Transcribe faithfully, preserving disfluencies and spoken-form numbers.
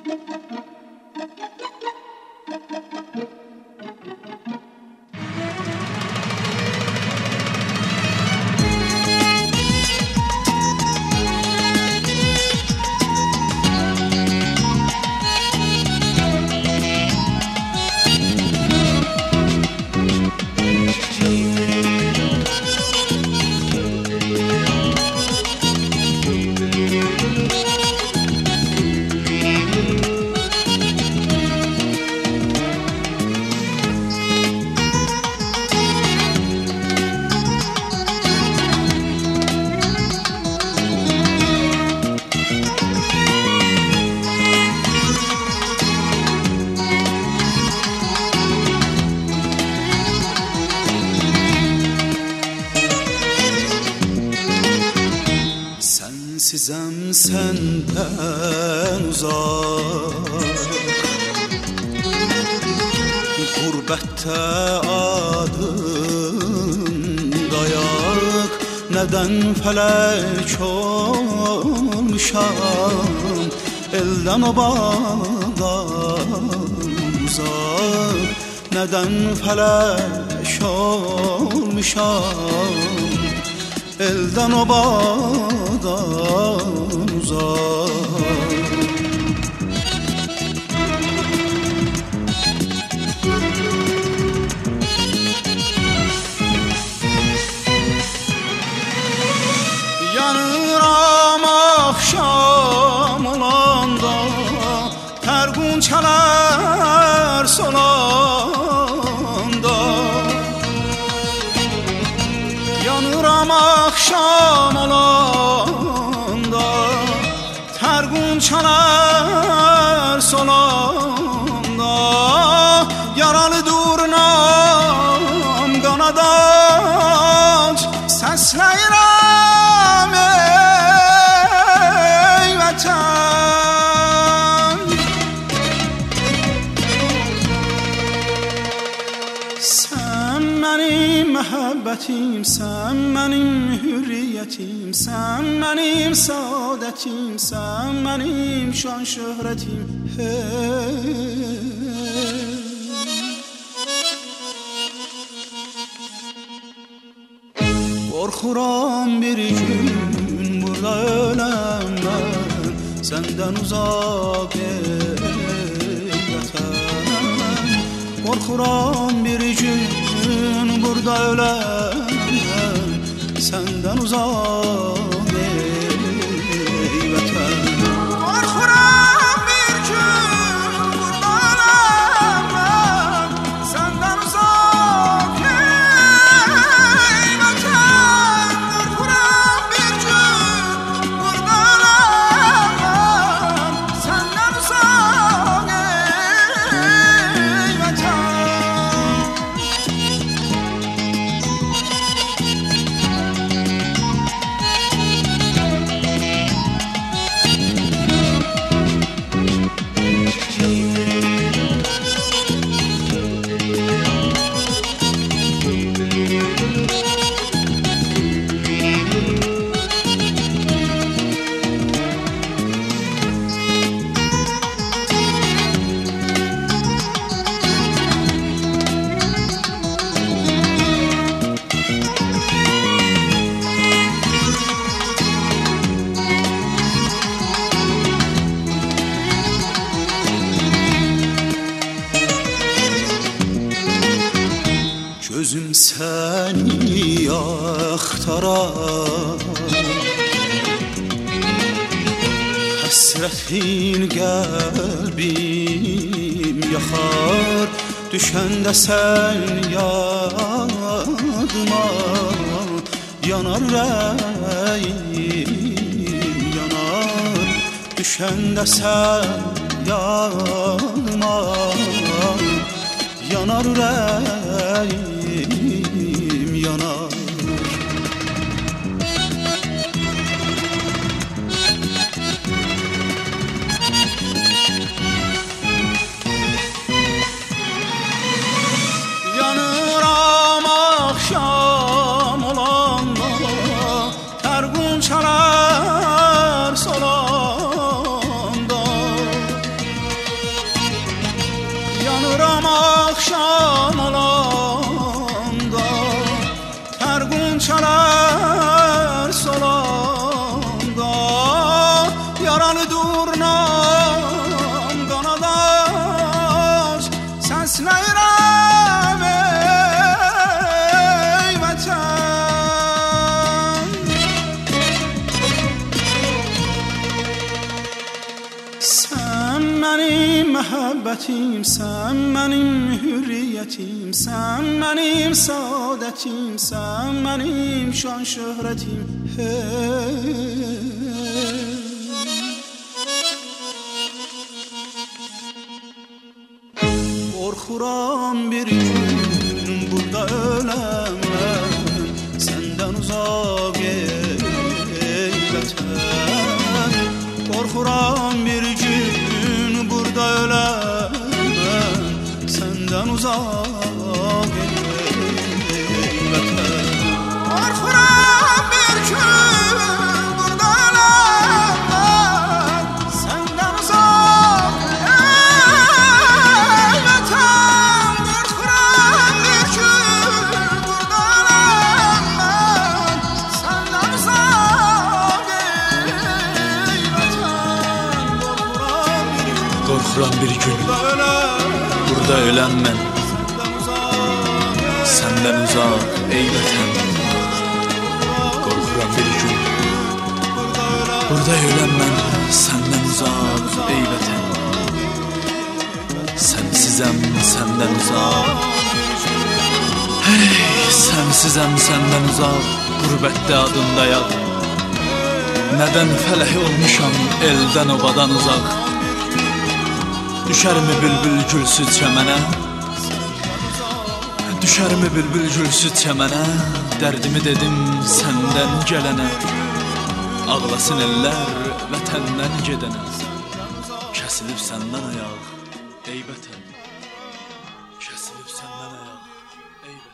Sensizem senden uzak, gurbette adın dayak. Neden felek olmuşam, elden obadan uzak. Neden felek olmuşam, elden obadan uzak. Yanıram akşam olanda, tergun çalar solanda. Yanıram akşam olanda, tergun çalar solanda. Yaralı durnam qanadac, səsləyirəm ey vətən. Sən mənim məhəbbətim, sən mənim hürriyyətim, sən mənim saadətim, sən mənim şan şöhrətim. Hey. Qorxuram bir gün burada öləm mən, səndən uzaq ey vətən. Qorxuram bir gün burada öləm, səndən uzaq ey vətən. Qorxuram bir gün burada öləm, səndən uzaq ey vətən. Qorxuram bir gün burada öləm, səndən uzaq ey vətən. Gözüm səni axtarar, həsrətin qəlbim yaxar. Düşəndə sən yadıma, yanar ürəyim yanar. Düşəndə sən yadıma, yanar ürəyim yanar. Yanıram akşam olanda, tergun çalar solanda. akşam olanda ter gunçalar solanda yaralı durnam kanadaş səsləyirəm ey vətən. Sən mənim məhəbbətim, sən mənim hürriyyətim, sən mənim saadətim, sən mənim şan şöhrətim. Hey. Qorxuram bir gün burada öləm mən, səndən uzaq ey vətən. Qorxuram bir gün burada öləm mən, səndən uzaq ey vətən. Qorxuram bir gün burada öləm mən, səndən uzaq ey vətən. Qorxuram bir gün burada öləm mən, səndən uzaq ey vətən. Qorxuram bir gün burada öləm mən, səndən uzaq ey vətən. Qorxuram bir gün burada öləm mən, səndən uzaq ey vətən. Sənsizəm səndən uzaq, hey, sənsizəm səndən uzaq, qürbətdə adında yad. Nədən fələhi olmuşam eldən obadan uzaq. Düşərmi bülbül gülsüz çəmənə, düşərmi bülbül gülsüz çəmənə, dərdimi dedim səndən gələnə. Ağlasın ellər vətəndən gedənə, kəsilib səndən ayaq ey vətən, kəsilib səndən ayaq ey vətən.